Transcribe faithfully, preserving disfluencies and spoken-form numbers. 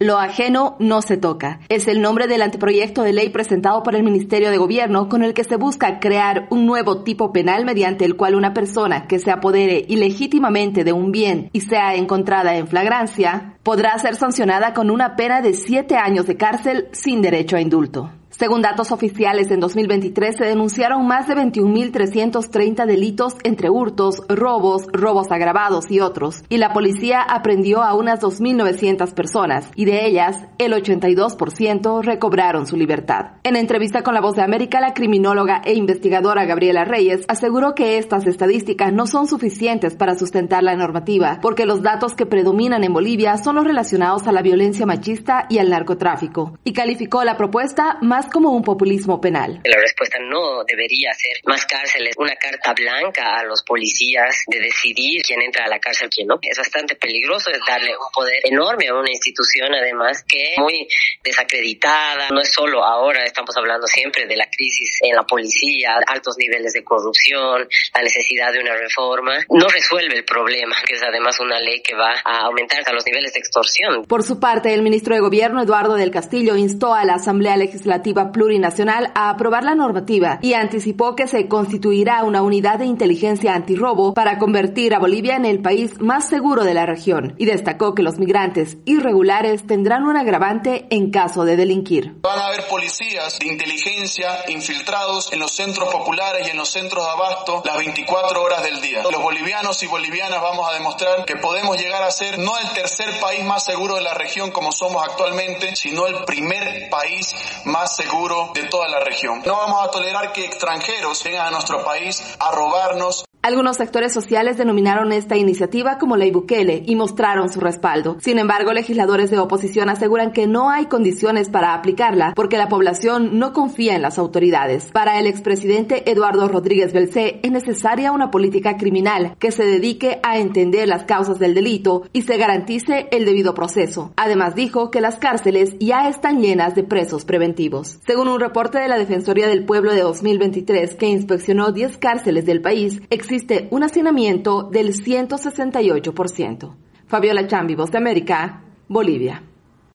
Lo ajeno no se toca. Es el nombre del anteproyecto de ley presentado por el Ministerio de Gobierno con el que se busca crear un nuevo tipo penal mediante el cual una persona que se apodere ilegítimamente de un bien y sea encontrada en flagrancia podrá ser sancionada con una pena de siete años de cárcel sin derecho a indulto. Según datos oficiales, en dos mil veintitrés se denunciaron más de veintiún mil trescientos treinta delitos entre hurtos, robos, robos agravados y otros, y la policía aprendió a unas dos mil novecientas personas, y de ellas, el ochenta y dos por ciento recobraron su libertad. En entrevista con La Voz de América, la criminóloga e investigadora Gabriela Reyes aseguró que estas estadísticas no son suficientes para sustentar la normativa, porque los datos que predominan en Bolivia son los relacionados a la violencia machista y al narcotráfico, y calificó la propuesta más como un populismo penal. La respuesta no debería ser más cárceles, una carta blanca a los policías de decidir quién entra a la cárcel, quién no. Es bastante peligroso, es darle un poder enorme a una institución, además, que es muy desacreditada. No es solo ahora, estamos hablando siempre de la crisis en la policía, altos niveles de corrupción, la necesidad de una reforma. No resuelve el problema, que es además una ley que va a aumentar a los niveles de extorsión. Por su parte, el ministro de Gobierno, Eduardo del Castillo, instó a la Asamblea Legislativa Plurinacional a aprobar la normativa y anticipó que se constituirá una unidad de inteligencia antirrobo para convertir a Bolivia en el país más seguro de la región, y destacó que los migrantes irregulares tendrán un agravante en caso de delinquir. Van a haber policías de inteligencia infiltrados en los centros populares y en los centros de abasto las veinticuatro horas del día. Los bolivianos y bolivianas vamos a demostrar que podemos llegar a ser no el tercer país más seguro de la región como somos actualmente, sino el primer país más seguro seguro de toda la región. No vamos a tolerar que extranjeros vengan a nuestro país a robarnos. Algunos sectores sociales denominaron esta iniciativa como Ley Bukele y mostraron su respaldo. Sin embargo, legisladores de oposición aseguran que no hay condiciones para aplicarla porque la población no confía en las autoridades. Para el expresidente Eduardo Rodríguez Belcé, es necesaria una política criminal que se dedique a entender las causas del delito y se garantice el debido proceso. Además, dijo que las cárceles ya están llenas de presos preventivos. Según un reporte de la Defensoría del Pueblo de dos mil veintitrés que inspeccionó diez cárceles del país, existe un hacinamiento del ciento sesenta y ocho por ciento. Fabiola Chambi, Voz de América, Bolivia.